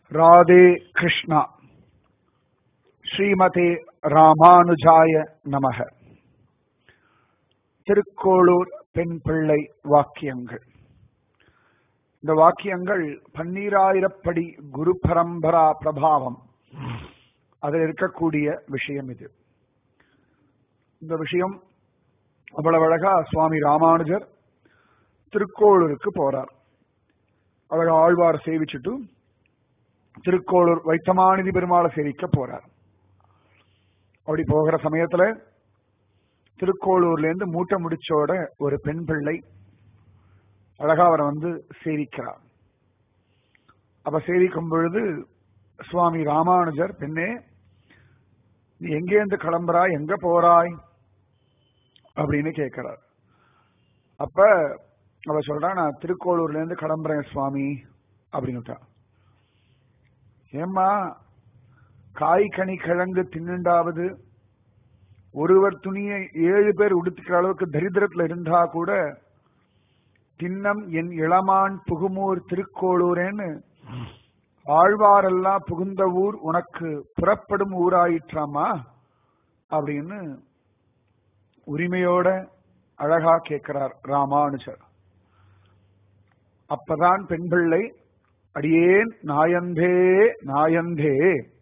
ராதே கிருஷ்ணா. ஸ்ரீமதே ராமானுஜாய நமக. திருக்கோளூர் பெண் பிள்ளை வாக்கியங்கள். இந்த வாக்கியங்கள் 12,000 குரு பரம்பரா பிரபாவம் அதில் இருக்கக்கூடிய விஷயம். இந்த விஷயம் அவ்வளவு அழகா சுவாமி ராமானுஜர் திருக்கோளூருக்கு போறார். அழகா ஆழ்வார் சேவிச்சுட்டு திருக்கோளூர் வைத்தமாநிதி பெருமாளை சேவிக்க போறார். அப்படி போகிற சமயத்துல திருக்கோளூர்ல இருந்து மூட்டை முடிச்சோட ஒரு பெண் பிள்ளை அழகா அவரை சேவிக்கிறார். அப்ப சேவிக்கும் பொழுது சுவாமி ராமானுஜர், பெண்ணே நீ எங்கேருந்து கிளம்புறாய், எங்க போறாய் அப்படின்னு கேட்கிறார். அப்ப அவ சொல்றா, நான் திருக்கோளூர்ல இருந்து கிளம்புறேன் சுவாமி அப்படின்னுட்டா. ஏம்மா, காய் கனி கிழங்கு தின்னுண்டாவது ஒருவர் துணியை 7 பேர் உடுத்துக்கிற அளவுக்கு தரித்திரத்துல இருந்தா கூட தின்னம் என் இளமான் புகுமூர் திருக்கோளூரேன்னு ஆழ்வாரெல்லாம் புகுந்த ஊர் உனக்கு புறப்படும் ஊராயிற்றாமா அப்படின்னு உரிமையோட அழகா கேட்கிறார் ராமானுஜர். அப்பதான் பெண் பிள்ளை, அடியேன் நாயந்தே நாயந்தே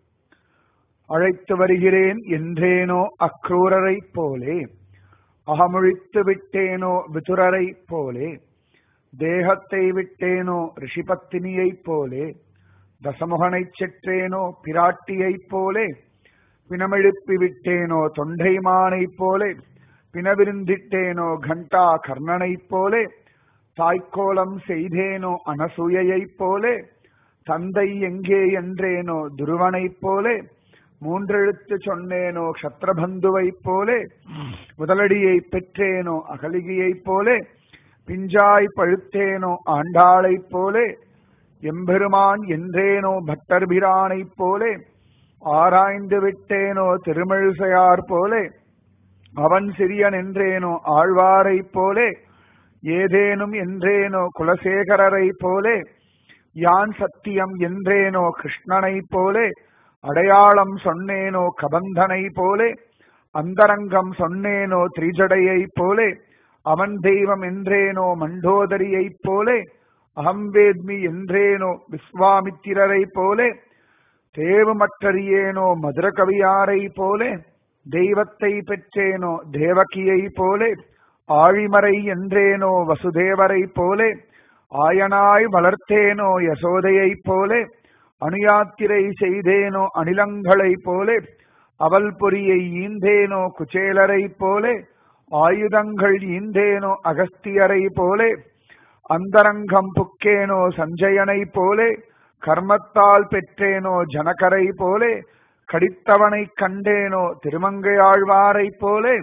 அழைத்து வருகிறேன் என்றேனோ அக்ரூரரை போலே, அகமுழித்து விட்டேனோ விதுரரை போலே, தேகத்தை விட்டேனோ ரிஷிபத்தினியை போலே, தசமுகனை செற்றேனோ பிராட்டியை போலே, பிணமெழுப்பி விட்டேனோ தொண்டைமானை போலே, பிணவிருந்திட்டேனோ கண்டா கர்ணனை போலே, தாய்க்கோலம் செய்தேனோ அனசூயை போலே, தந்தை எங்கே என்றேனோ துருவனை போலே, 3 எழுத்து சொன்னேனோ க்ஷத்ரபந்துவை போலே, முதலடியை பெற்றேனோ அகலிகையை போலே, பிஞ்சாய் பழுத்தேனோ ஆண்டாளை போலே, எம்பெருமான் என்றேனோ பட்டர்பிரானை போலே, ஆராய்ந்து விட்டேனோ திருமழிசையார் போலே, அவன் சிறியன் என்றேனோ ஆழ்வாரை போலே, ஏதேனும் என்றேனோ குலசேகரரை போலே, யான் சத்தியம் என்றேனோ கிருஷ்ணனை போலே, அடையாளம் சொன்னேனோ கபந்தனை போலே, அந்தரங்கம் சொன்னேனோ திரிஜடையை போலே, அவன் தெய்வம் என்றேனோ மண்டோதரியை போலே, அகம்வேத்மி என்றேனோ விஸ்வாமித்திரரை போலே, தேவுமற்றறியேனோ மதுரகவியாரை போலே, தெய்வத்தை பெற்றேனோ தேவகியை போலே, ஆழிமறை என்றேனோ வசுதேவரை போலே, ஆயனாய் வளர்த்தேனோ யசோதையை போலே, அணுயாத்திரை செய்தேனோ அணிலங்களை போலே, அவல் பொறியை ஈந்தேனோ குச்சேலரை போலே, ஆயுதங்கள் ஈந்தேனோ அகஸ்தியரை போலே, அந்தரங்கம் புக்கேனோ சஞ்சயனை போலே, கர்மத்தால் பெற்றேனோ ஜனகரை போலே, கடித்தவனை கண்டேனோ திருமங்கையாழ்வாரை போலே,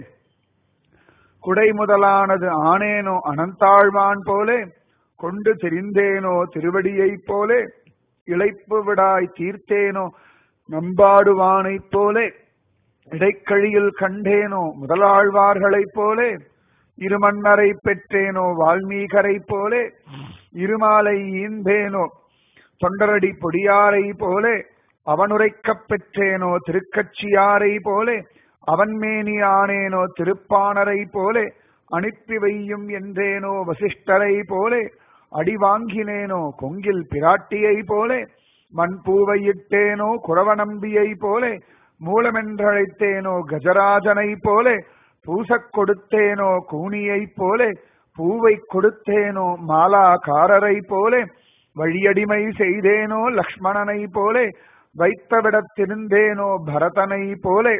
குடை முதலானது ஆனேனோ அனந்தாழ்வான் போலே, கொண்டு தெரிந்தேனோ திருவடியை போலே, இளைப்பு விடாய் தீர்த்தேனோ நம்பாடுவானை போலே, இடைக்கழியில் கண்டேனோ முதலாழ்வார்களைப் போலே, இருமன்னரை பெற்றேனோ வால்மீகரை போலே, இருமாலை ஈந்தேனோ தொண்டரடி பொடியாரை போலே, அவனுரைக்கப் பெற்றேனோ திருக்கட்சியாரை போலே, அவன்மேனி ஆனேனோ திருப்பாணரை போலே, அனுப்பி வையும் என்றேனோ வசிஷ்டரை போலே, அடி வாங்கினேனோ கொங்கில் பிராட்டியை போலே, மண்பூவையிட்டேனோ குரவநம்பியை போலே, மூலமென்றழைத்தேனோ கஜராஜனை போலே, பூசக் கொடுத்தேனோ கூனியை போலே, பூவை கொடுத்தேனோ மாலாக்காரரை போலே, வழியடிமை செய்தேனோ லக்ஷ்மணனை போலே, வைத்தவிடத்திருந்தேனோ பரதனை போலே,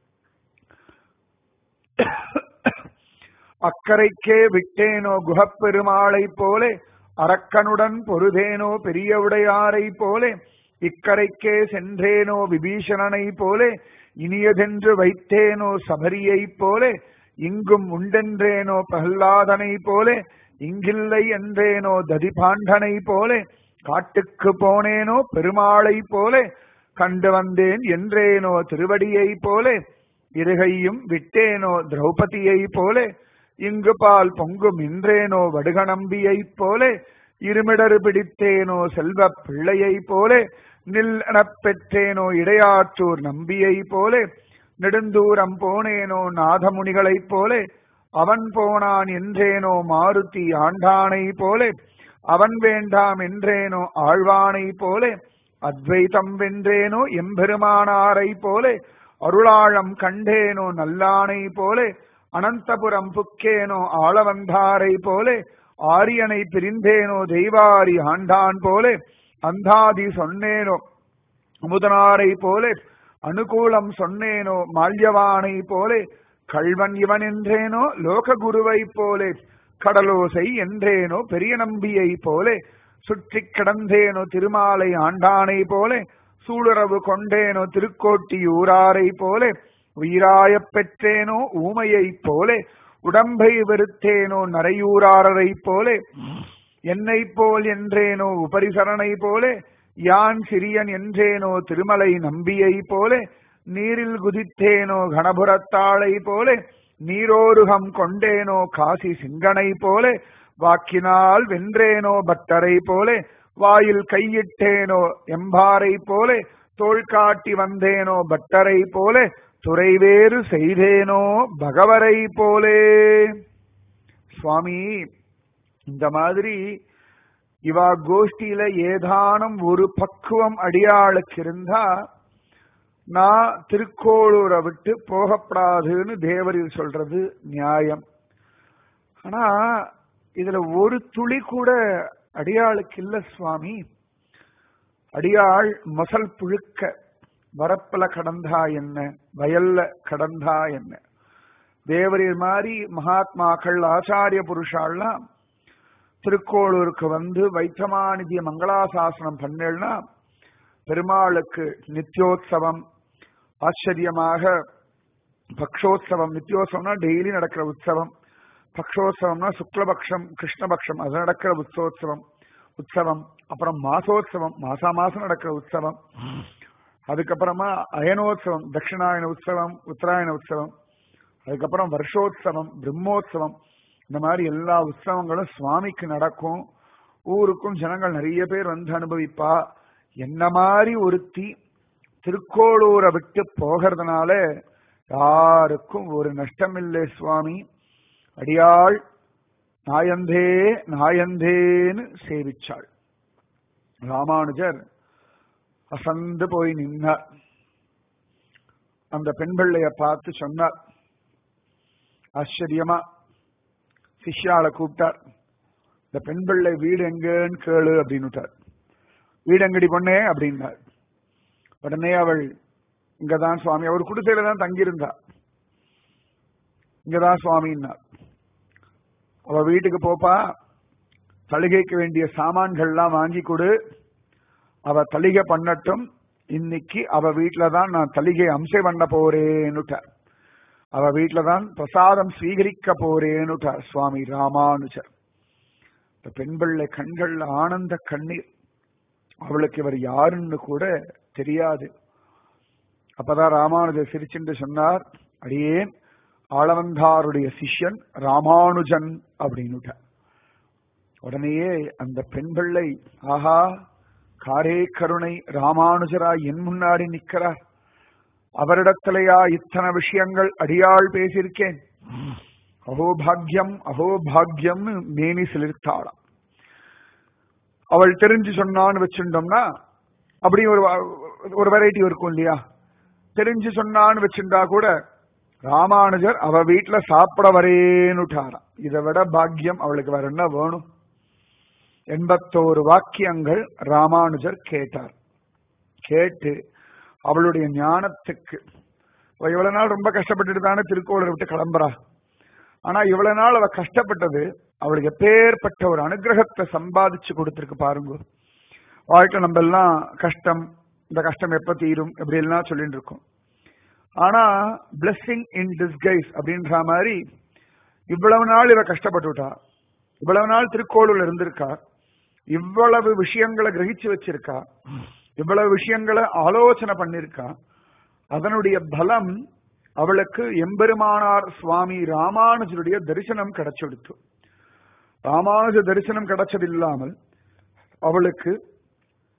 அக்கரைக்கே விட்டேனோ குஹப்பெருமாளை போலே, அரக்கனுடன் பொருதேனோ பெரியவுடையாரை போலே, இக்கரைக்கே சென்றேனோ விபீஷணனை போலே, இனியதென்று வைத்தேனோ சபரியை போலே, இங்கும் உண்டென்றேனோ பிரஹ்லாதனை போலே, இங்கில்லை என்றேனோ ததிபாண்டனை போலே, காட்டுக்கு போனேனோ பெருமாளை போலே, கண்டு வந்தேன் என்றேனோ திருவடியை போலே, இருகையும் விட்டேனோ திரௌபதியை போலே, இங்கு பால் பொங்கும் இன்றேனோ வடுகநம்பியை போலே, இருமிடறு பிடித்தேனோ செல்வ பிள்ளையை போலே, நில் எனப் பெற்றேனோ இடையாற்றூர் நம்பியை போலே, நெடுந்தூரம் போனேனோ நாதமுனிகளைப் போலே, அவன் போனான் என்றேனோ மாருதி ஆண்டானை போலே, அவன் வேண்டாம் என்றேனோ ஆழ்வானை போலே, அத்வைதம் வென்றேனோ எம்பெருமானாரை போலே, அருளாழம் கண்டேனோ நல்லானை போலே, அனந்தபுரம் புக்கேனோ ஆளவந்தாரை போலே, ஆரியனை பிரிந்தேனோ தெய்வாரி ஆண்டான் போலே, அந்தாதி சொன்னேனோ அமுதனாரை போலே, அனுகூலம் சொன்னேனோ மால்யவானை போலே, கள்வன் இவன் என்றேனோ லோககுருவை போலே, கடலோசை என்றேனோ பெரிய நம்பியை போலே, சுற்றி கிடந்தேனோ திருமாலை ஆண்டானை போலே, சூளுறவு கொண்டேனோ திருக்கோட்டியூராரை போலே, உயிராயப் பெற்றேனோ ஊமையை போலே, உடம்பை வெறுத்தேனோ நரையூராரை போலே, என்னை போல் என்றேனோ உபரிசரணை போலே, யான் சிறியன் என்றேனோ திருமலை நம்பியை போலே, நீரில் குதித்தேனோ கணபுரத்தாளை போலே, நீரோருகம் கொண்டேனோ காசி சிங்கனை போலே, வாக்கினால் வென்றேனோ பட்டரை போலே, வாயில் கையிட்டேனோ எம்பாரை போலே, தோள் காட்டி வந்தேனோ பட்டரை போலே, துறைவேறு செய்தேனோ பகவரை போலே. சுவாமி, இந்த மாதிரி இவா கோஷ்டியில ஏதானும் ஒரு பக்குவம் அடியாளுக்கு இருந்தா நான் திருக்கோளூரை விட்டு போகப்படாதுன்னு தேவரில் சொல்றது நியாயம். ஆனா இதுல ஒரு துளி கூட அடியாளுக்கு இல்ல சுவாமி. அடியாள் மசல் புழுக்க வரப்புல கடந்தா என்ன, வயல்ல கடந்தா என்ன. தேவரீர் மாதிரி மகாத்மாக்கள் ஆச்சாரிய புருஷாலாம் திருக்கோளூருக்கு வந்து வைத்தமாநிதிய மங்களாசாசனம் பண்ணேன்னா பெருமாளுக்கு நித்தியோத்சவம், ஆச்சரியமாக பக்ஷோத்சவம். நித்தியோத்சவம்னா டெய்லி நடக்கிற உற்சவம், பக்ஷோத்சவம்னா சுக்லபக்ஷம் கிருஷ்ணபக்ஷம் அது நடக்கிற உற்சவம். அப்புறம் மாசோத்சவம், மாசம் நடக்கிற உற்சவம். அதுக்கப்புறமா அயனோத்சவம், தட்சிணாயன உற்சவம், உத்தராயண உற்சவம். அதுக்கப்புறம் வருஷோத்சவம், பிரம்மோத்சவம். இந்த மாதிரி எல்லா உற்சவங்களும் சுவாமிக்கு நடக்கும். ஊருக்கும் ஜனங்கள் நிறைய பேர் வந்து அனுபவிப்பா. என்ன மாதிரி ஒருத்தி திருக்கோளூரை விட்டு போகிறதுனால யாருக்கும் ஒரு நஷ்டம் இல்லை சுவாமி. அடியாள் நாயந்தே நாயந்தேன்னு சேவிச்சாள். ராமானுஜர் அசந்து போய் நின்னார். அந்த பெண் பிள்ளைய பார்த்து சொன்னார். ஆச்சரியமா சிஷ்யாளை கூப்பிட்டார். இந்த பெண் பிள்ளை வீடு எங்கன்னு கேளு அப்படின்னுட்டார். வீடு எங்கடி பொண்ணே அப்படின்னார். உடனே அவள் இங்கதான் சுவாமி, அவர் குடிசையில தான் தங்கியிருந்தா, இங்கதான் சுவாமின்னா. அவ வீட்டுக்கு போப்பா, தலிகைக்கு வேண்டிய சாமான்கள்லாம் வாங்கி கொடு, அவ தலிகை பண்ணட்டும், இன்னைக்கு அவ வீட்டுலதான் நான் தலிகை அம்சை பண்ண போறேன்னுட்டார். அவ வீட்டுலதான் பிரசாதம் ஸ்வீகரிக்க போறேன்னுட்டார் சுவாமி ராமானுஜர். இந்த பெண் பிள்ளை கண்கள்ல ஆனந்த கண்ணீர். அவளுக்கு இவர் யாருன்னு கூட தெரியாது. அப்பதான் ராமானுஜர் சிரிச்சுட்டு சொன்னார், அடியேன் ஆளவந்தாருடைய சிஷ்யன் ராமானுஜன் அப்படின்னுட்டார். உடனேயே அந்த பெண் பிள்ளை, ஆஹா காரே கருணை ராமானுஜரா என் முன்னாடி நிற்கிறார், அவரிடத்திலேயா இத்தனை விஷயங்கள் அடியாள் பேசியிருக்கேன், அகோபாகியம் அகோபாகியம்னு மேனி சிலிர்த்தாளாம். அவள் தெரிஞ்சு சொன்னான்னு வச்சுட்டோம்னா அப்படி ஒரு வெரைட்டி இருக்கும் இல்லையா. தெரிஞ்சு சொன்னான்னு வச்சுட்டா கூட ராமானுஜர் அவ வீட்டுல சாப்பிட வரேன்னுட்டாராம். இதை விட பாக்கியம் அவளுக்கு வேற என்ன வேணும்? 81 வாக்கியங்கள் ராமானுஜர் கேட்டார். கேட்டு அவளுடைய ஞானத்துக்கு இவ்வளவு நாள் ரொம்ப கஷ்டப்பட்டுட்டு தானே திருக்கோளூரை விட்டு கிளம்புறா. ஆனா இவ்வளவு நாள் அவ கஷ்டப்பட்டது அவளுக்கு எப்பேற்பட்ட ஒரு அனுகிரகத்தை சம்பாதிச்சு கொடுத்திருக்கு பாருங்க. வாழ்க்கை நம்ம எல்லாம் கஷ்டம், இந்த கஷ்டம் எப்ப தீரும் எப்படி எல்லாம் சொல்லிட்டு இருக்கோம். ஆனா பிளெஸிங் இன் டிஸ்கைஸ் அப்படின்ற மாதிரி இவ்வளவு நாள் இவ கஷ்டப்பட்டுட்டா, இவ்வளவு நாள் திருக்கோளூர்ல இருந்திருக்கா, இவ்வளவு விஷயங்களை கிரகிச்சு வச்சிருக்கா, இவ்வளவு விஷயங்களை ஆலோசனை பண்ணிருக்கா. அதனுடைய பலம் அவளுக்கு எம்பெருமானார் சுவாமி ராமானுஜருடைய தரிசனம் கிடைச்செடுத்து. ராமானுஜ தரிசனம் கிடைச்சது இல்லாமல் அவளுக்கு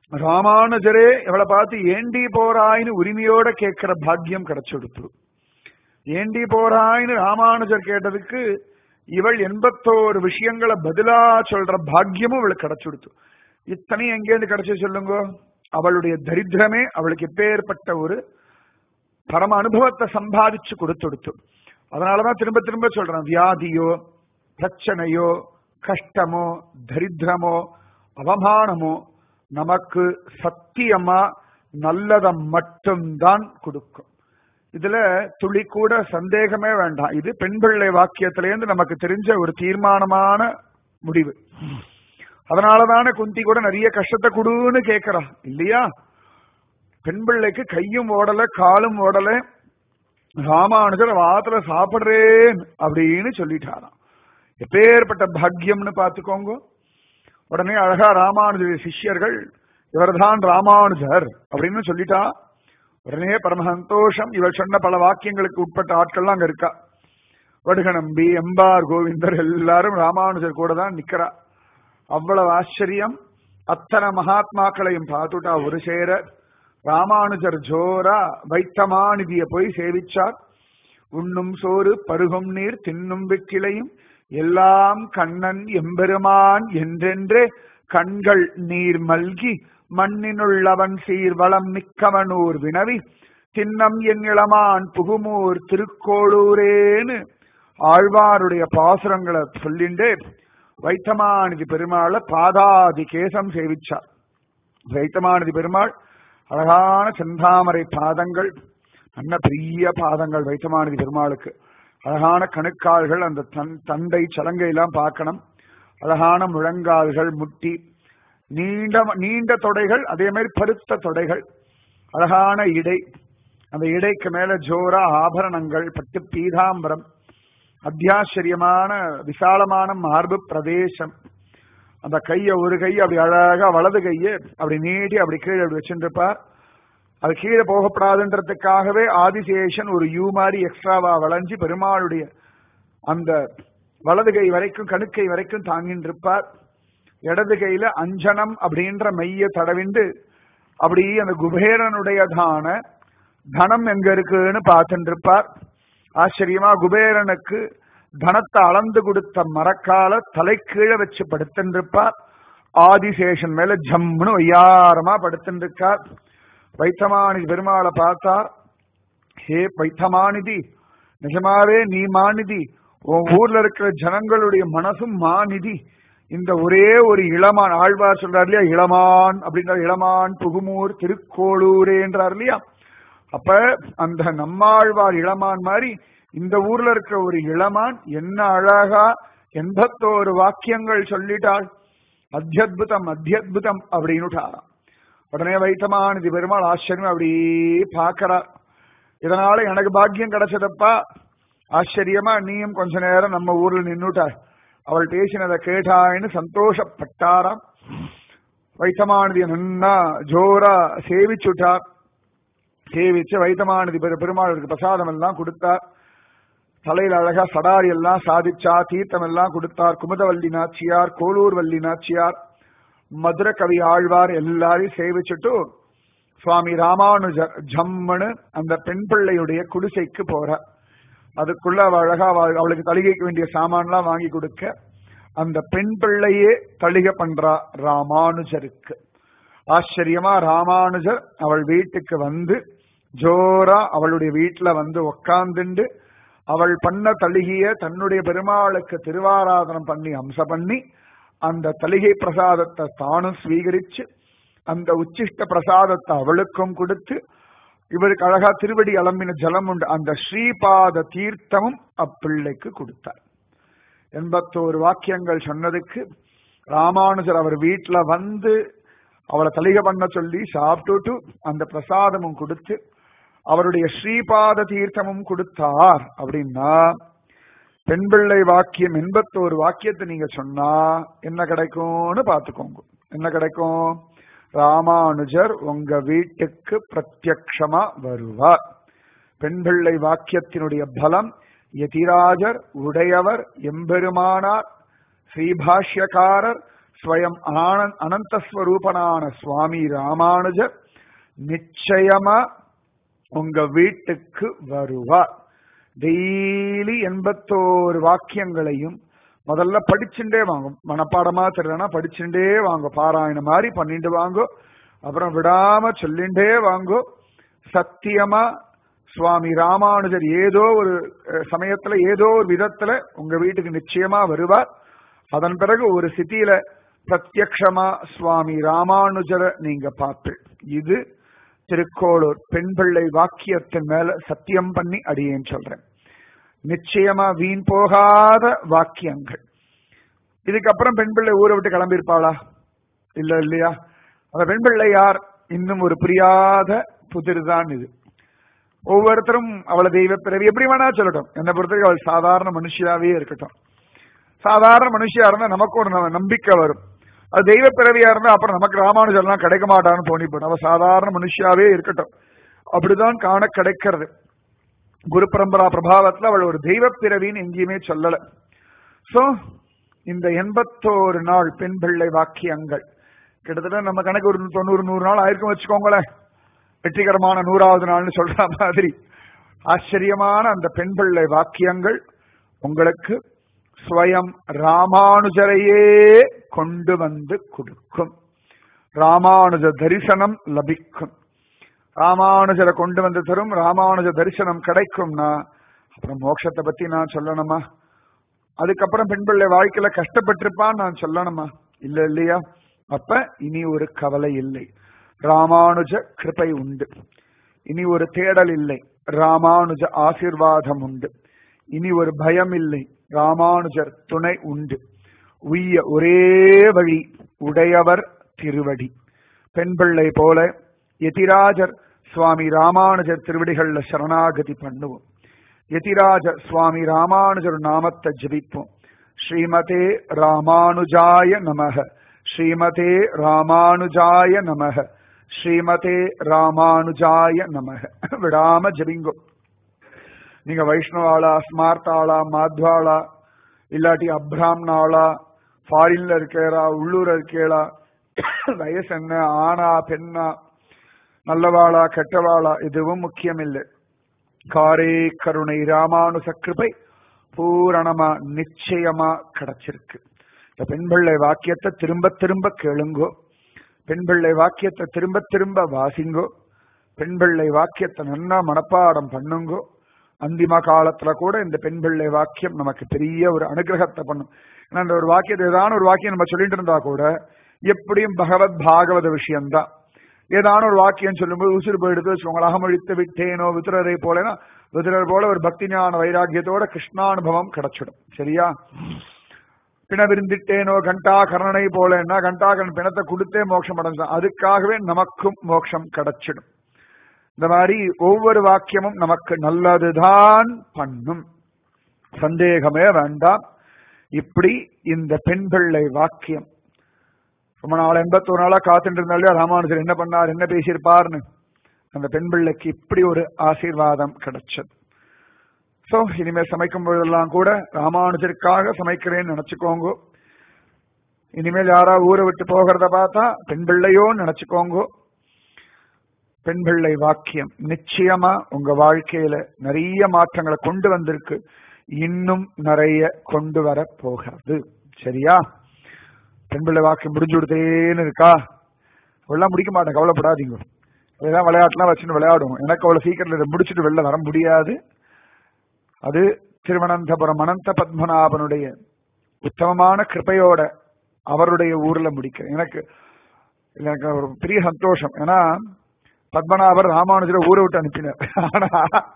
ராமானுஜரே இவளை பார்த்து ஏண்டி போறாயின்னு உரிமையோட கேட்கிற பாக்கியம் கிடைச்சுடுத்து. ஏண்டி போறாயின்னு ராமானுஜர் கேட்டதுக்கு இவள் 81 விஷயங்களை பதிலா சொல்ற பாக்கியமும் இவளுக்கு கிடைச்சுடுத்து. இத்தனையும் எங்கேருந்து கிடைச்சு சொல்லுங்க? அவளுடைய தரித்திரமே அவளுக்கு எப்பேற்பட்ட ஒரு பரம அனுபவத்தை சம்பாதிச்சு கொடுத்துடுத்து. அதனாலதான் திரும்ப திரும்ப சொல்றேன், வியாதியோ பிரச்சனையோ கஷ்டமோ தரித்திரமோ அவமானமோ நமக்கு சத்தியமா நல்லதை மட்டும்தான் கொடுக்கும். இதுல துளி கூட சந்தேகமே வேண்டாம். இது பெண் பிள்ளை வாக்கியத்திலேருந்து நமக்கு தெரிஞ்ச ஒரு தீர்மானமான முடிவு. அதனாலதானே குந்தி கூட நிறைய கஷ்டத்தை கொடுன்னு கேட்கிறா இல்லையா? பெண் பிள்ளைக்கு கையும் ஓடல காலும் ஓடல, ராமானுஜர் வாத்துல சாப்பிடுறேன் அப்படின்னு சொல்லிட்டாராம். எப்பேற்பட்ட பாக்கியம்னு பாத்துக்கோங்க. உடனே அழகா ராமானுஜர் சிஷ்யர்கள் இவர்தான் ராமானுஜர் அப்படின்னு சொல்லிட்டா. உடனே பரம சந்தோஷம். இவர் சொன்ன பல வாக்கியங்களுக்கு உட்பட்ட ஆட்கள்லாம் அங்க இருக்கா. வடுகநம்பி, எம்பார் கோவிந்தர் எல்லாரும் ராமானுஜர் கூட தான் நிக்கிறா. அவ்வளவு ஆச்சரியம். அத்தனை மகாத்மாக்களையும் பார்த்துட்டா ஒரு சேர. ராமானுஜர் ஜோரா வைத்தமாநிதிய போய் சேவிச்சார். உண்ணும் சோறு பருகும் நீர் தின்னும் வெற்றிலையும் எல்லாம் கண்ணன் எம்பெருமான் என்றென்றே கண்கள் நீர் மல்கி மண்ணினுள்ளவன் சீர்வளம் மிக்கவனூர் வினவி தின்னம் என் இளமான் புகுமூர் திருக்கோளூரேன்னு ஆழ்வாருடைய பாசுரங்களை சொல்லிண்டே வைத்தமாநிதி பெருமாளை பாதாதி கேசம் சேவிச்சார். வைத்தமாநிதி பெருமாள் அழகான செந்தாமரை பாதங்கள், நல்ல பெரிய பாதங்கள் வைத்தமாநிதி பெருமாளுக்கு. அழகான கணுக்கால்கள், அந்த தண்டை சலங்கை எல்லாம் பார்க்கணும். அழகான முழங்கால்கள், முட்டி, நீண்ட தொடைகள், அதே மாதிரி பருத்த தொடைகள், அழகான இடை, அந்த இடைக்கு மேல ஜோரா ஆபரணங்கள், பட்டு பீதாம்பரம், அத்தியாச்சரியமான விசாலமான மார்பு பிரதேசம். அந்த கைய ஒரு கை அப்படி அழகா வலது கைய அப்படி நீட்டி அப்படி கீழே அப்படி வச்சுருப்பார். அது கீழே போகப்படாதுன்றதுக்காகவே ஆதிசேஷன் ஒரு யூ மாதிரி எக்ஸ்ட்ராவா வளைஞ்சு பெருமாளுடைய அந்த வலது கை வரைக்கும் கணுக்கை வரைக்கும் தாங்கிட்டு இருப்பார். இடது கையில அஞ்சனம் அப்படின்ற மைய தடவிண்டு அப்படி அந்த குபேரனுடையதான தனம் எங்க இருக்குன்னு பார்த்துட்டு இருப்பார். ஆச்சரியமா குபேரனுக்கு தனத்தை அளந்து கொடுத்த மரக்கால தலை கீழே வச்சு படுத்துருப்பார். ஆதிசேஷன் மேல ஜம்முன்னு ஒய்யாரமா படுத்துருக்கார். வைத்தமாநிதி பெருமாளை பார்த்தார். ஹே வைத்தமாநிதி, நிஜமாவே நீ மாநிதி, உன் ஊர்ல இருக்கிற ஜனங்களுடைய மனசும் மாநிதி. இந்த ஒரே ஒரு இளமான், ஆழ்வார் சொல்றார் இல்லையா, இளமான் அப்படின்ற இளமான் புகுமூர் திருக்கோளூரேன்றார் இல்லையா. அப்ப அந்த நம்மாழ்வார் இளமான் மாதிரி இந்த ஊர்ல இருக்கிற ஒரு இளமான் என்ன அழகா 81 வாக்கியங்கள் சொல்லிட்டாள். அத்தியுதம் அத்தியுதம் அப்படின்னுட்டாராம். உடனே வைத்தமாநிதி பெருமாள் ஆச்சரியம் அப்படி பாக்கிறார். இதனால எனக்கு பாக்கியம் கிடைச்சதப்பா, ஆச்சரியமா நீயும் கொஞ்ச நேரம் நம்ம ஊர்ல நின்னுட்டாய், அவள் பேசினதை கேட்டாயின்னு சந்தோஷப்பட்டாராம். வைத்தமாநிதியை நன்னா ஜோரா சேவிச்சுட்டார். சேவிச்சு வைத்தமாநிதி பெருமாளுக்கு பிரசாதம் எல்லாம் கொடுத்தார். தலையில அழகா சடாரி எல்லாம் சாதிச்சா, தீர்த்தம் எல்லாம் கொடுத்தார். குமுதவல்லி நாச்சியார், கோளூர் வள்ளி நாச்சியார், மதுர கவி ஆழ்வார் எல்லாரையும் சேவிச்சுட்டு சுவாமி ராமானுஜர் ஜம்மனு அந்த பெண் பிள்ளையுடைய குடிசைக்கு போற. அதுக்குள்ள அவ அழகா அவளுக்கு தலிகைக்கு வேண்டிய சாமான்லாம் வாங்கி கொடுக்க அந்த பெண் பிள்ளையே தலிகை பண்றா ராமானுஜருக்கு. ஆச்சரியமா ராமானுஜர் அவள் வீட்டுக்கு வந்து ஜோரா அவளுடைய வீட்டுல வந்து உக்காந்துண்டு அவள் பண்ண தலிகைய தன்னுடைய பெருமாளுக்கு திருவாராதனம் பண்ணி அம்ச பண்ணி அந்த தலிகை பிரசாதத்தை தானும் ஸ்வீகரிச்சு அந்த உச்சிஷ்ட பிரசாதத்தை அவளுக்கும் கொடுத்து இவருக்கு அழகா திருவடி அலம்பின ஜலம் உண்டு, அந்த ஸ்ரீபாத தீர்த்தமும் அப்பிள்ளைக்கு கொடுத்தார். 81 வாக்கியங்கள் சொன்னதுக்கு ராமானுஜர் அவர் வீட்டுல வந்து அவளை தலிகை பண்ண சொல்லி சாப்பிட்டுட்டு அந்த பிரசாதமும் கொடுத்து அவருடைய ஸ்ரீபாத தீர்த்தமும் கொடுத்தார். அப்படின்னா பெண் பிள்ளை வாக்கியம் 81 வாக்கியத்தை நீங்க சொன்னா என்ன கிடைக்கும்னு பாத்துக்கோங்க. என்ன கிடைக்கும்? ராமானுஜர் உங்க வீட்டுக்கு பிரத்யக்ஷமா வருவார். பெண் பிள்ளை வாக்கியத்தினுடைய பலம் யதிராஜர் உடையவர் எம்பெருமானார் ஸ்ரீபாஷ்யக்காரர் ஸ்வயம் அனந்தஸ்வரூபனான சுவாமி ராமானுஜர் நிச்சயமா உங்க வீட்டுக்கு வருவார். டெய்லி 81 வாக்கியங்களையும் முதல்ல படிச்சுட்டே வாங்க. மனப்பாடமா தெரியலன்னா படிச்சுட்டே வாங்க. பாராயணம் மாதிரி பண்ணிட்டு வாங்கோ. அப்புறம் விடாம சொல்லிண்டே வாங்கோ. சத்தியமா சுவாமி ராமானுஜர் ஏதோ ஒரு சமயத்துல ஏதோ ஒரு விதத்துல உங்க வீட்டுக்கு நிச்சயமா வருவார். அதன் பிறகு ஒரு சிட்டியில பிரத்யக்ஷமா சுவாமி ராமானுஜரை நீங்க பார்த்து, இது திருக்கோளூர் பெண் பிள்ளை வாக்கியத்தின் மேல சத்தியம் பண்ணி அடியேன்னு சொல்றேன். நிச்சயமா வீண் போகாத வாக்கியங்கள். இதுக்கப்புறம் பெண் பிள்ளை ஊரை விட்டு கிளம்பியிருப்பாளா? இல்லையா? அந்த பெண் பிள்ளை யார்? இன்னும் ஒரு புரியாத புதிர் தான் இது. ஒவ்வொருத்தரும் அவளை தெய்வ பிறவி எப்படி வேணா சொல்லட்டும். என்னை பொறுத்தவரைக்கும் அவள் சாதாரண மனுஷியாவே இருக்கட்டும். சாதாரண மனுஷியா இருந்தா நமக்கு ஒரு நம்பிக்கை வரும். அது தெய்வ பிறவியா இருந்தா அப்புறம் நமக்கு ராமானுஜர்லாம் கிடைக்க மாட்டான்னு தோணி போடும். அவ சாதாரண மனுஷியாவே இருக்கட்டும். அப்படிதான் காண கிடைக்கிறது. குரு பரம்பரா பிரபாவத்துல அவள் ஒரு தெய்வ பிறவின்னு எங்கேயுமே சொல்லல. சோ இந்த 81 நாள் பெண் பிள்ளை வாக்கியங்கள் கிட்டத்தட்ட நம்ம கணக்கு ஒரு 90-100 நாள் ஆயிருக்கும் வச்சுக்கோங்களேன். வெற்றிகரமான 100வது நாள்னு சொல்ற மாதிரி ஆச்சரியமான அந்த பெண் பிள்ளை வாக்கியங்கள் உங்களுக்கு ஸ்வயம் ராமானுஜரையே கொண்டு வந்து கொடுக்கும். ராமானுஜ தரிசனம் லபிக்கும். ராமானுஜரை கொண்டு வந்து தரும். ராமானுஜ தரிசனம் கிடைக்கும்னா அப்புறம் மோட்சத்தை பத்தி நான் சொல்லணுமா? அதுக்கப்புறம் பெண் பிள்ளை வாழ்க்கையில கஷ்டப்பட்டிருப்பான்னு நான் சொல்லணுமா? இல்லையா? அப்ப இனி ஒரு கவலை இல்லை. ராமானுஜ கிருபை உண்டு. இனி ஒரு தேடல் இல்லை. ராமானுஜ ஆசீர்வாதம் உண்டு. இனி ஒரு பயம் இல்லை. ராமானுஜர் துணை உண்டு. உய்ய ஒரே வழி உடையவர் திருவடி. பெண் பிள்ளை போல யதிராஜர் சுவாமி ராமானுஜர் திருவடிகள்ல சரணாகதி பண்ணுவோம். யதிராஜர் சுவாமி ராமானுஜர் நாமத்தை ஜபிப்போம். ஸ்ரீமதே ராமானுஜாய நமக. ஸ்ரீமதே ராமானுஜாய நமக. ஸ்ரீமதே ராமானுஜாய நமக. விடாம ஜபிங்கோ. நீங்க வைஷ்ணவாளா, ஸ்மார்த்தாளா, மாத்வாளா, இல்லாட்டி அப்ராம்னாளா, ஃபாரின்ல இருக்கேளா, உள்ளூர் இருக்கேளா, வயசு என்ன, ஆணா பெண்ணா, நல்லவாளா கெட்டவாளா, எதுவும் முக்கியம் இல்லை. காரே கருணை ராமானுஜ கிருபை பூரணமா நிச்சயமா கிடைச்சிருக்கு. இந்த பெண் பிள்ளை வாக்கியத்தை திரும்ப திரும்ப கேளுங்கோ. பெண் பிள்ளை வாக்கியத்தை திரும்ப திரும்ப வாசிங்கோ. பெண் பிள்ளை வாக்கியத்தை நன்னா மனப்பாடம் பண்ணுங்கோ. அந்திம காலத்துல கூட இந்த பெண் பிள்ளை வாக்கியம் நமக்கு பெரிய ஒரு அனுகிரகத்தை பண்ணும். ஏன்னா இந்த ஒரு வாக்கியத்தை ஏதான ஒரு வாக்கியம் நம்ம சொல்லிட்டு இருந்தா கூட எப்படியும் பகவத் பாகவத விஷயம்தான். ஏதான ஒரு வாக்கியம் சொல்லும்போது உசுறு போயிடுது வச்சுக்கோங்களா. அகமழித்து விட்டேனோ விதுரரை போலனா விதுரர் போல ஒரு பக்தி ஞான வைராக்கியத்தோட கிருஷ்ணானுபவம் கிடைச்சிடும். சரியா? பிண விருந்திட்டேனோ கண்டா கர்ணனை போலன்னா கண்டாகரன் பிணத்தை கொடுத்தே மோட்சம் அடைஞ்சான். அதுக்காகவே நமக்கும் மோட்சம் கிடைச்சிடும். இந்த மாதிரி ஒவ்வொரு வாக்கியமும் நமக்கு நல்லதுதான் பண்ணும். சந்தேகமே வேண்டாம். இப்படி இந்த பெண் பிள்ளை வாக்கியம் ரொம்ப நாள் 81 நாளா காத்துட்டு இருந்தாலே ராமானுஜர் என்ன பண்ணார், என்ன பேசியிருப்பார்னு அந்த பெண் பிள்ளைக்கு இப்படி ஒரு ஆசீர்வாதம் கிடைச்சது. சோ இனிமேல் சமைக்கும் பொழுதெல்லாம் கூட ராமானுஜருக்காக சமைக்கிறேன்னு நினைச்சுக்கோங்க. இனிமேல் யாரா ஊரை விட்டு போகிறத பார்த்தா பெண் பிள்ளையோன்னு நினைச்சுக்கோங்க. பெண் பிள்ளை வாக்கியம் நிச்சயமா உங்க வாழ்க்கையில நிறைய மாற்றங்களை கொண்டு வந்திருக்கு. இன்னும் நிறைய கொண்டு வர போகிறது. சரியா? பெண் பிள்ளை வாக்கியம் முடிஞ்சு கொடுத்தேன்னு இருக்கா? எல்லாம் முடிக்க மாட்டேன், கவலைப்படாதீங்க. அதெல்லாம் விளையாட்டுலாம் வச்சுன்னு விளையாடுவோம். எனக்கு அவ்வளவு சீக்கிரம் இதை முடிச்சுட்டு வெளில வர முடியாது. அது திருவனந்தபுரம் அனந்த பத்மநாபனுடைய உத்தமமான கிருபையோட அவருடைய ஊர்ல முடிக்கிறேன். எனக்கு ஒரு பெரிய சந்தோஷம். ஏன்னா பத்மநாபர் ராமானுஜரை ஊரை விட்டு அனுப்பினார். ஆனா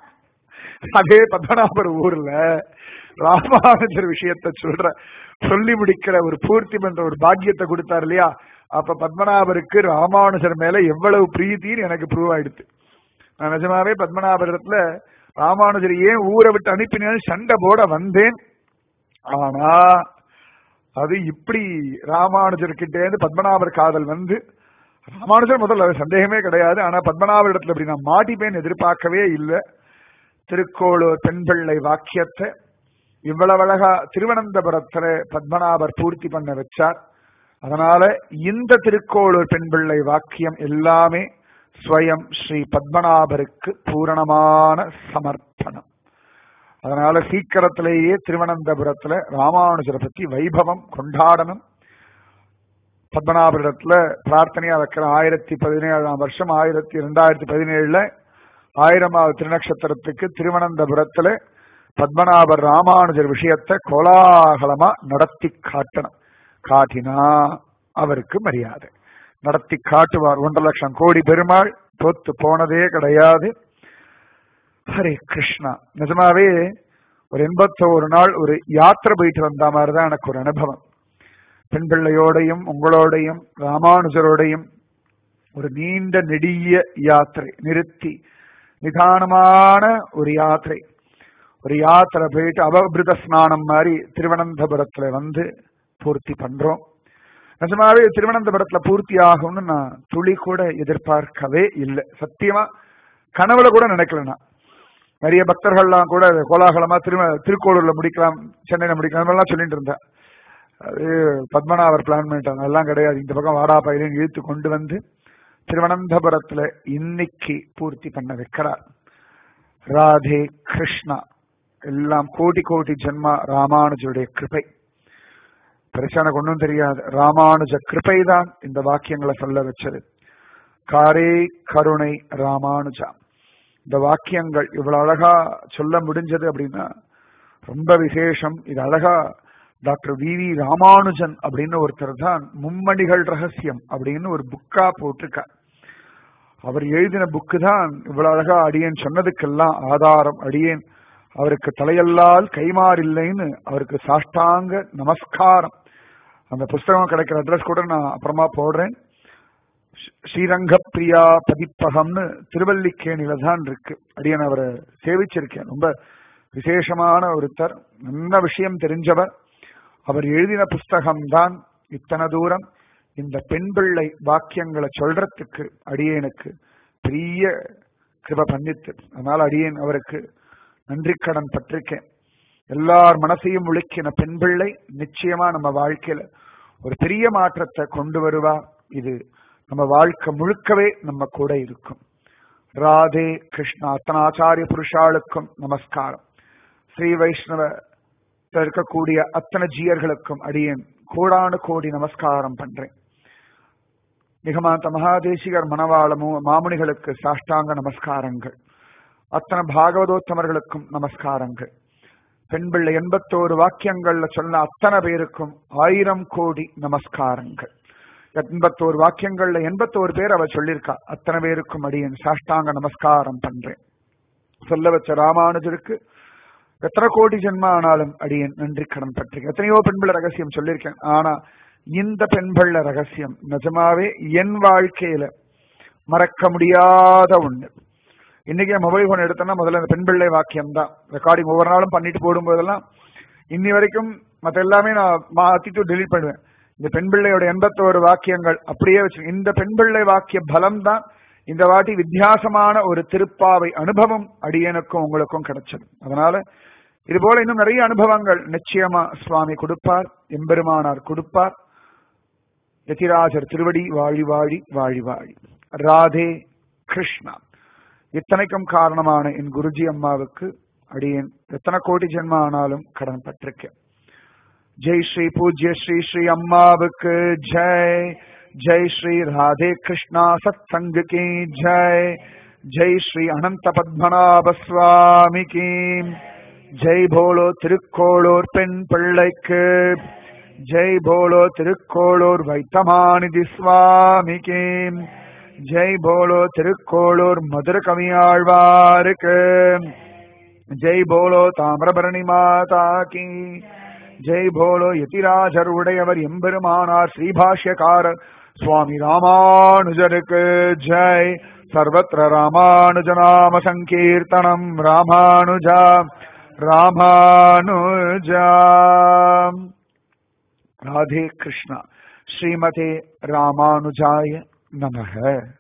அதே பத்மநாபர் ஊர்ல ராமானுஜர் விஷயத்த சொல்லி முடிக்கிற ஒரு பூர்த்தி பண்ற ஒரு பாக்கியத்தை கொடுத்தார் இல்லையா? அப்ப பத்மநாபருக்கு ராமானுஜர் மேல எவ்வளவு பிரீத்தின்னு எனக்கு ப்ரூவ் ஆயிடுச்சு. நான் நிஜமாவே பத்மநாபர் இடத்துல ராமானுஜர் ஏன் ஊரை விட்டு அனுப்பினேன்னு சண்டை போட வந்தேன். ஆனா அது இப்படி ராமானுஜர் கிட்டே இருந்து பத்மநாபர் காதல் வந்து ராமானுஜர் முதல்ல சந்தேகமே கிடையாது. ஆனா பத்மநாபர் இடத்துல அப்படி நான் மாட்டிப்பேன்னு எதிர்பார்க்கவே இல்லை. திருக்கோளூர் பெண் பிள்ளை வாக்கியத்தை இவ்வளவு அழகா திருவனந்தபுரத்துல பத்மநாபர் பூர்த்தி பண்ண வச்சார். அதனால இந்த திருக்கோளூர் பெண் பிள்ளை வாக்கியம் எல்லாமே ஸ்வயம் ஸ்ரீ பத்மநாபருக்கு பூரணமான சமர்ப்பணம். அதனால சீக்கிரத்திலேயே திருவனந்தபுரத்துல ராமானுஜரை பத்தி வைபவம் கொண்டாடணும். பத்மநாபரிடத்துல பிரார்த்தனையா வைக்கிற 1017ஆம் வருஷம் 2017 1000வது திருநக்ஷத்திரத்துக்கு திருவனந்தபுரத்துல பத்மநாபர் ராமானுஜர் விஷயத்தை கோலாகலமா நடத்தி காட்டணும். காட்டினா அவருக்கு மரியாதை. நடத்தி காட்டுவார். 1.5 லட்சம் கோடி பெருமாள் தோத்து போனதே கிடையாது. ஹரே கிருஷ்ணா. நிஜமாவே ஒரு 81 நாள் ஒரு யாத்திரை போயிட்டு வந்த மாதிரிதான் எனக்கு ஒரு அனுபவம். பெண் பிள்ளையோடையும் உங்களோடையும் ராமானுஜரோடையும் ஒரு நீண்ட நெடிய யாத்திரை, நிறுத்தி நிதானமான ஒரு யாத்திரை. ஒரு யாத்திரை போயிட்டு அவபிருத ஸ்நானம் மாதிரி திருவனந்தபுரத்துல வந்து பூர்த்தி பண்றோம். நிஜமாவே திருவனந்தபுரத்துல பூர்த்தி ஆகும்னு நான் துளி கூட எதிர்பார்க்கவே இல்லை. சத்தியமா கனவுல கூட நினைக்கலனா. நிறைய பக்தர்கள்லாம் கூட கோலாகலமா திருக்கோளூர்ல முடிக்கலாம், சென்னையில முடிக்கலாம் சொல்லிட்டு இருந்தேன். அது பத்மநாபர் பிளான் பண்ணிட்டாங்க. அதெல்லாம் கிடையாது. இந்த பக்கம் வாடாப்பயிலையும் இழுத்து கொண்டு வந்து திருவனந்தபுரத்துல இன்னைக்கு பூர்த்தி பண்ண வைக்கிறார். ராதே கிருஷ்ணா. எல்லாம் கோடி கோடி ஜென்மா ராமானுஜருடைய கிருபை. பிரச்சனை ஒன்றும் தெரியாது. ராமானுஜ கிருபை தான் இந்த வாக்கியங்களை சொல்ல வச்சது. காரே கருணை ராமானுஜா. இந்த வாக்கியங்கள் இவ்வளவு அழகா சொல்ல முடிஞ்சது அப்படின்னா ரொம்ப விசேஷம். இது அழகா டாக்டர் வி ராமானுஜன் அப்படின்னு ஒருத்தர் தான் மும்மணிகள் ரகசியம் அப்படின்னு ஒரு புக்கா போட்டிருக்கார். அவர் எழுதின புக்கு தான் இவ்வளவு அழகா அடியேன் சொன்னதுக்கெல்லாம் ஆதாரம். அடியேன் அவருக்கு தலையல்லால் கைமாறில்லைன்னு அவருக்கு சாஷ்டாங்க நமஸ்காரம். அந்த புஸ்தகம் கிடைக்கிற அட்ரஸ் கூட நான் அப்புறமா போடுறேன். ஸ்ரீரங்க பிரியா பதிப்பகம்னு திருவல்லிக்கேணியில தான் இருக்கு. அடியேன் அவரை சேவிச்சிருக்கேன். ரொம்ப விசேஷமான ஒருத்தர், நல்ல விஷயம் தெரிஞ்சவர். அவர் எழுதின புஸ்தகம் தான் இத்தனை தூரம் இந்த பெண் பிள்ளை வாக்கியங்களை சொல்றதுக்கு அடியேனுக்கு பெரிய கிருபை பண்ணித்து. அதனால அடியேன் அவருக்கு நன்றி கடன் பட்டிருக்கேன். எல்லார் மனசையும் உலுக்கின பெண் பிள்ளை நிச்சயமா நம்ம வாழ்க்கையில ஒரு பெரிய மாற்றத்தை கொண்டு வருவா. இது நம்ம வாழ்க்கை முழுக்கவே நம்ம கூட இருக்கும். ராதே கிருஷ்ணா. அத்தனை ஆச்சாரிய புருஷாளுக்கும் நமஸ்காரம். ஸ்ரீ வைஷ்ணவ இருக்கக்கூடிய அத்தனை ஜீயர்களுக்கும் அடியேன் கோடானு கோடி நமஸ்காரம் பண்றேன். நிகமாந்த மகாதேசிகர் மணவாளமும் மாமுனிகளுக்கு சாஷ்டாங்க நமஸ்காரங்கள். அத்தனை பாகவதோத்தமர்களுக்கும் நமஸ்காரங்கள். பெண் பிள்ளை 81 வாக்கியங்கள்ல சொன்ன அத்தனை பேருக்கும் 1000 கோடி நமஸ்காரங்கள். 81 வாக்கியங்கள்ல 81 பேர் அவ சொல்லியிருக்கா. அத்தனை பேருக்கும் அடியேன் சாஷ்டாங்க நமஸ்காரம் பண்றேன். சொல்ல வச்ச ராமானுஜருக்கு எத்தனை கோடி ஜென்மா ஆனாலும் அடியேன் நன்றி கடன் பட்டிருக்கேன். எத்தனையோ பெண்பிள்ளை ரகசியம் சொல்லியிருக்கேன். ஆனா இந்த பெண்பிள்ளை ரகசியம் நிஜமாவே என் வாழ்க்கையில மறக்க முடியாத ஒண்ணு. இன்னைக்கு மொபைல் போன் எடுத்தோம்னா முதல்ல இந்த பெண் பிள்ளை வாக்கியம் தான் ரெக்கார்டிங் ஒவ்வொரு நாளும் பண்ணிட்டு போடும்போதெல்லாம் இன்னி வரைக்கும் மற்ற எல்லாமே நான் மாத்திட்டு டெலீட் பண்ணுவேன். இந்த பெண் பிள்ளையோட 81 வாக்கியங்கள் அப்படியே வச்சு இந்த பெண் பிள்ளை வாக்கிய பலம் தான் இந்த வாட்டி வித்தியாசமான ஒரு திருப்பாவை அனுபவம் அடியனுக்கும் உங்களுக்கும் கிடைச்சது. அதனால இது போல இன்னும் நிறைய அனுபவங்கள் நிச்சயமா சுவாமி கொடுப்பார், எம்பெருமானார் கொடுப்பார். யதிராஜர் திருவடி வாழி வாழி வாழி வாழி. ராதே கிருஷ்ணா. இத்தனைக்கும் காரணமான என் குருஜி அம்மாவுக்கு அடியேன் எத்தனை கோடி ஜென்மா ஆனாலும் கடன் பட்டிருக்கேன். ஜெய் ஸ்ரீ பூஜ்ய ஸ்ரீ ஸ்ரீ அம்மாவுக்கு ஜெய். ஜெய் ஸ்ரீ ராதே கிருஷ்ணா சத்சங்க கி ஜெய். ஜெய் ஸ்ரீ அனந்த பத்மநாப சுவாமி கி ஜெய். போலோ திருக்கோளூர் பெண் பிள்ளைக்கு ஜெய். போலோ திருக்கோளூர் வைத்தமாநிதி சுவாமி கி ஜெய். போலோ திருக்கோளூர் மதுர கவியாழ்வாருக்கு ஜெய். போலோ தாமிரபரணி மாதா கி ஜெய். போலோ யதிராஜர் உடையவர் எம்பெருமானார் ஸ்ரீபாஷ்யக்காரர் சுவாமி ராமானுஜருக்கு ஜெய். சர்வத்திர ராமானுஜநாம சங்கீர்த்தனம். ராமானுஜா ராமானுஜா. ராதே கிருஷ்ணா. ஸ்ரீமதே ராமானுஜாய நமः.